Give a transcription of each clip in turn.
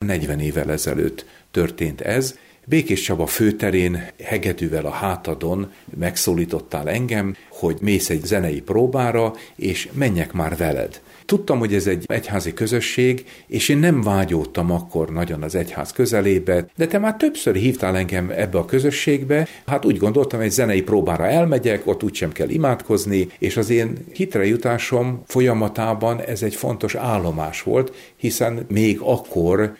40 évvel ezelőtt történt ez. Békés Csaba főterén hegedűvel a hátadon megszólítottál engem, hogy mész egy zenei próbára, és menjek már veled. Tudtam, hogy ez egy egyházi közösség, és én nem vágyódtam akkor nagyon az egyház közelébe, de te már többször hívtál engem ebbe a közösségbe, hát úgy gondoltam, egy zenei próbára elmegyek, ott úgysem kell imádkozni, és az én hitrejutásom folyamatában ez egy fontos állomás volt, hiszen még akkor,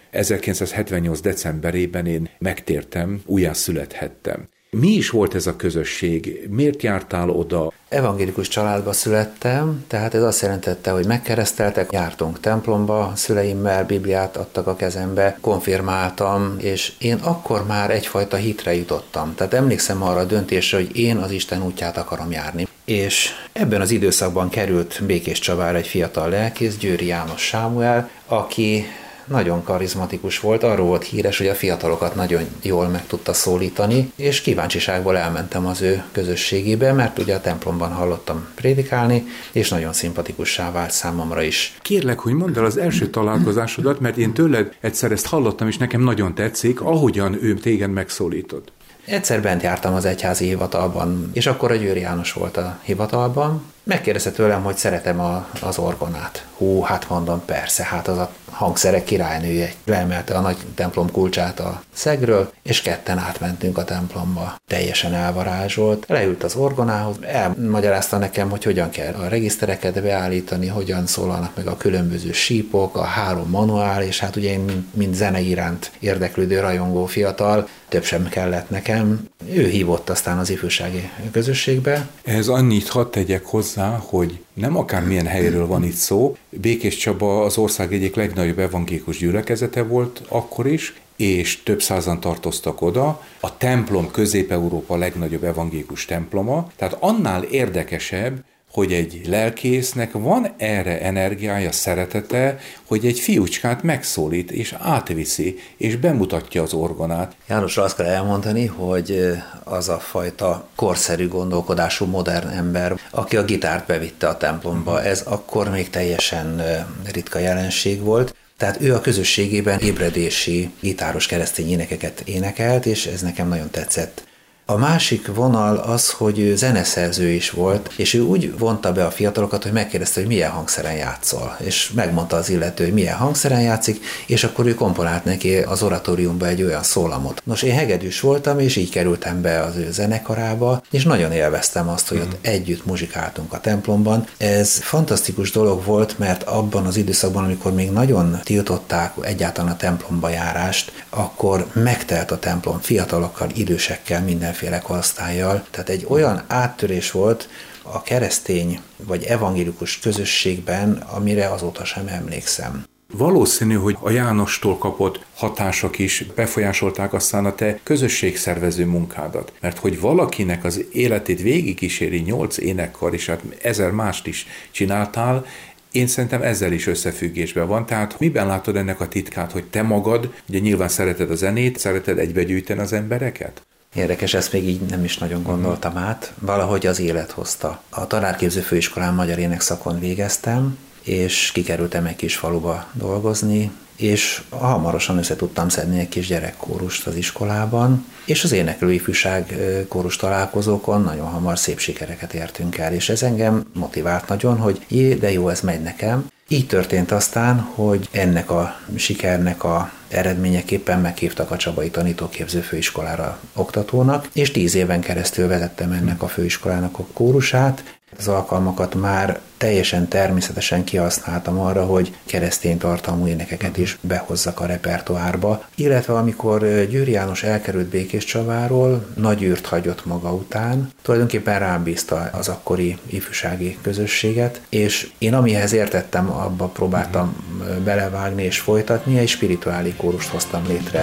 1978. decemberében én megtértem, újjászülethettem. Mi is volt ez a közösség? Miért jártál oda? Evangélikus családba születtem, tehát ez azt jelentette, hogy megkereszteltek, jártunk templomba, szüleimmel Bibliát adtak a kezembe, konfirmáltam, és én akkor már egyfajta hitre jutottam. Tehát emlékszem arra a döntésre, hogy én az Isten útját akarom járni. És ebben az időszakban került Békés Csabára egy fiatal lelkész, Győri János Sámuel, aki nagyon karizmatikus volt, arról volt híres, hogy a fiatalokat nagyon jól meg tudta szólítani, és kíváncsiságból elmentem az ő közösségébe, mert ugye a templomban hallottam prédikálni, és nagyon szimpatikussá vált számomra is. Kérlek, hogy mondd el az első találkozásodat, mert én tőled egyszer ezt hallottam, és nekem nagyon tetszik, ahogyan ő téged megszólított. Egyszer bent jártam az egyházi hivatalban, és akkor a Győri János volt a hivatalban. Megkérdezte tőlem, hogy szeretem az orgonát. Hát mondom, persze, hát az a hangszerek királynője. Leemelte a nagy templom kulcsát a szegről, és ketten átmentünk a templomba. Teljesen elvarázsolt. Leült az orgonához, elmagyarázta nekem, hogy hogyan kell a regisztereket beállítani, hogyan szólalnak meg a különböző sípok, a 3 manuál, és hát ugye én, mint zene iránt érdeklődő, rajongó fiatal, több sem kellett nekem. Ő hívott aztán az ifjúsági közösségbe. Ehhez annyit hadd tegyek hozzá, hogy nem akármilyen helyről van itt szó. Békés Csaba az ország egyik legnagyobb evangélikus gyülekezete volt akkor is, és több százan tartoztak oda. A templom Közép-Európa legnagyobb evangélikus temploma, tehát annál érdekesebb, hogy egy lelkésznek van erre energiája, szeretete, hogy egy fiúcskát megszólít, és átviszi, és bemutatja az orgonát. Jánosra azt kell elmondani, hogy az a fajta korszerű gondolkodású modern ember, aki a gitárt bevitte a templomba, ez akkor még teljesen ritka jelenség volt. Tehát ő a közösségében ébredési, gitáros keresztény énekeket énekelt, és ez nekem nagyon tetszett. A másik vonal az, hogy ő zeneszerző is volt, és ő úgy vonta be a fiatalokat, hogy megkérdezte, hogy milyen hangszeren játszol. És megmondta az illető, hogy milyen hangszeren játszik, és akkor ő komponált neki az oratóriumba egy olyan szólamot. Nos, én hegedűs voltam, és így kerültem be az ő zenekarába, és nagyon élveztem azt, hogy ott együtt muzsikáltunk a templomban. Ez fantasztikus dolog volt, mert abban az időszakban, amikor még nagyon tiltották egyáltalán a templomba járást, akkor megtelt a templom fiatalokkal, idősekkel, mindenféle korosztállyal. Tehát egy olyan áttörés volt a keresztény vagy evangélikus közösségben, amire azóta sem emlékszem. Valószínű, hogy a Jánostól kapott hatások is befolyásolták aztán a te közösségszervező munkádat. Mert hogy valakinek az életét végigkíséri 8 énekkar, és hát 1000 mást is csináltál, én szerintem ezzel is összefüggésben van. Tehát miben látod ennek a titkát, hogy te magad, ugye nyilván szereted a zenét, szereted egybegyűjteni az embereket? Érdekes, ezt még így nem is nagyon gondoltam át. Valahogy az élet hozta. A tanárképző főiskolán magyar énekszakon végeztem, és kikerültem egy kis faluba dolgozni, és hamarosan össze tudtam szedni egy kis gyerekkórust az iskolában, és az éneklő ifjúság kórus találkozókon nagyon hamar szép sikereket értünk el, és ez engem motivált nagyon, hogy de jó, ez megy nekem. Így történt aztán, hogy ennek a sikernek a eredményeképpen meghívtak a Csabai Tanítóképző Főiskolára oktatónak, és 10 éven keresztül vezettem ennek a főiskolának a kórusát. Az alkalmakat már teljesen természetesen kihasználtam arra, hogy keresztény tartalmú énekeket is behozzak a repertoárba, illetve amikor Győri János elkerült Békés Csabáról, nagy űrt hagyott maga után, tulajdonképpen rám bízta az akkori ifjúsági közösséget, és én amihez értettem, abba próbáltam belevágni és folytatni, egy spirituális kórust hoztam létre.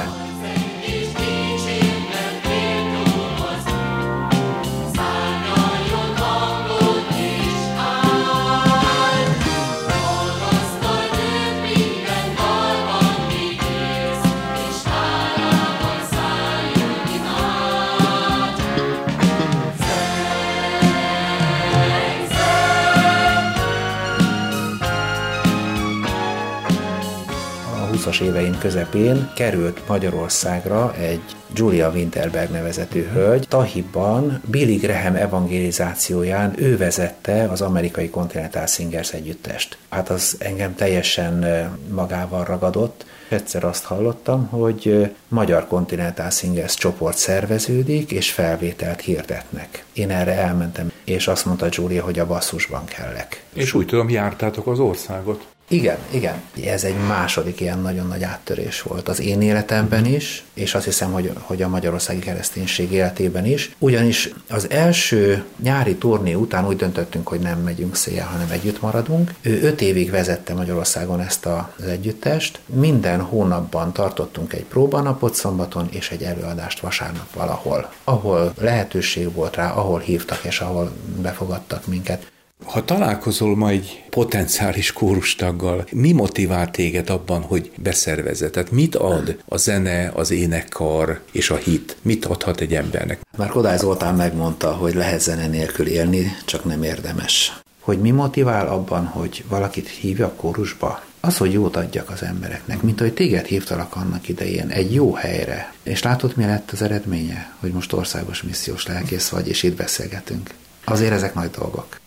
20-as évein közepén került Magyarországra egy Julia Winterberg nevezetű hölgy. Tahibban Billy Graham evangelizációján ő vezette az amerikai Continental Singers együttest. Hát az engem teljesen magával ragadott. Egyszer azt hallottam, hogy magyar Continental Singers csoport szerveződik, és felvételt hirdetnek. Én erre elmentem, és azt mondta Julia, hogy a basszusban kellek. És úgy tudom, jártátok az országot. Igen. Ez egy második ilyen nagyon nagy áttörés volt az én életemben is, és azt hiszem, hogy a magyarországi kereszténység életében is. Ugyanis az első nyári turné után úgy döntöttünk, hogy nem megyünk széjjel, hanem együtt maradunk. Ő 5 évig vezette Magyarországon ezt az együttest. Minden hónapban tartottunk egy próbanapot szombaton, és egy előadást vasárnap valahol. Ahol lehetőség volt rá, ahol hívtak, és ahol befogadtak minket. Ha találkozol ma egy potenciális kórustaggal, mi motivál téged abban, hogy beszervezed? Tehát mit ad a zene, az énekkar és a hit? Mit adhat egy embernek? Már Kodály Zoltán megmondta, hogy lehet zene nélkül élni, csak nem érdemes. Hogy mi motivál abban, hogy valakit hívjak kórusba? Az, hogy jót adjak az embereknek, mint hogy téged hívtalak annak idején egy jó helyre. És látod, mi lett az eredménye? Hogy most országos missziós lelkész vagy, és itt beszélgetünk. Azért ezek nagy dolgok.